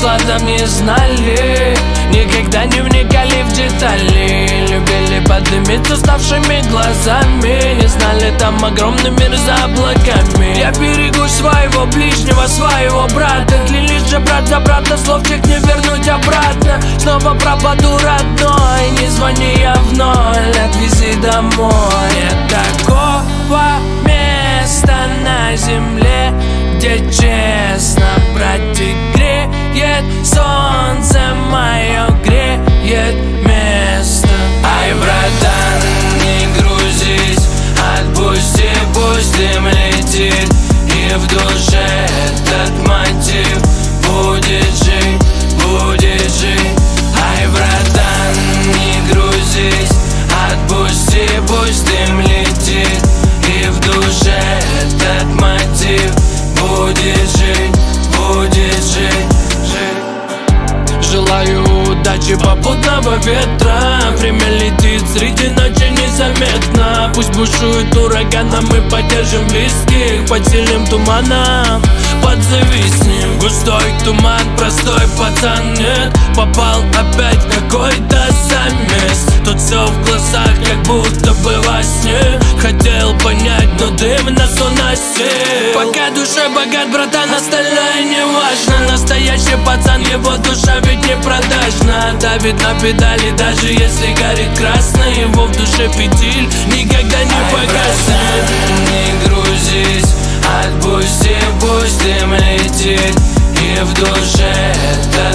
глазом не знали, никогда не вникали в детали. Любили поднимиться уставшими глазами, не знали, там огромный мир за облаками. Я берегу своего ближнего, своего брата. Клянусь же, брат, за брата, слов тех не вернуть обратно. Снова пропаду, родной, не звони я в ноль, отвези домой. Нет такого места на земле, где честно, братик, греет солнце мое, греет место. Ай, братан, не грузись, отпусти, пусть дым летит, и в душе этот мотив будет жить, будет жить. Ай, братан, не грузись, отпусти, пусть дым летит, и в душе этот мотив будет жить, будет жить, жить. Желаю удачи, попутного ветра, время летит среди ночи незаметно. Пусть бушует ураганом, мы поддержим близких, подселим туманом, подзависнем. Густой туман, простой пацан, нет, попал опять в какой-то замес. Тут все в глазах, как будто бы во сне. Хотел понять, но дым нас уносил. Пока душа богат, братан, остальное не важно. Настоящий пацан, его душа ведь не продажна. Давит на педали, даже если горит красный, его в душе фитиль никогда не погаснет. Не грузись, отпусти, пусть дым летит, и в душе это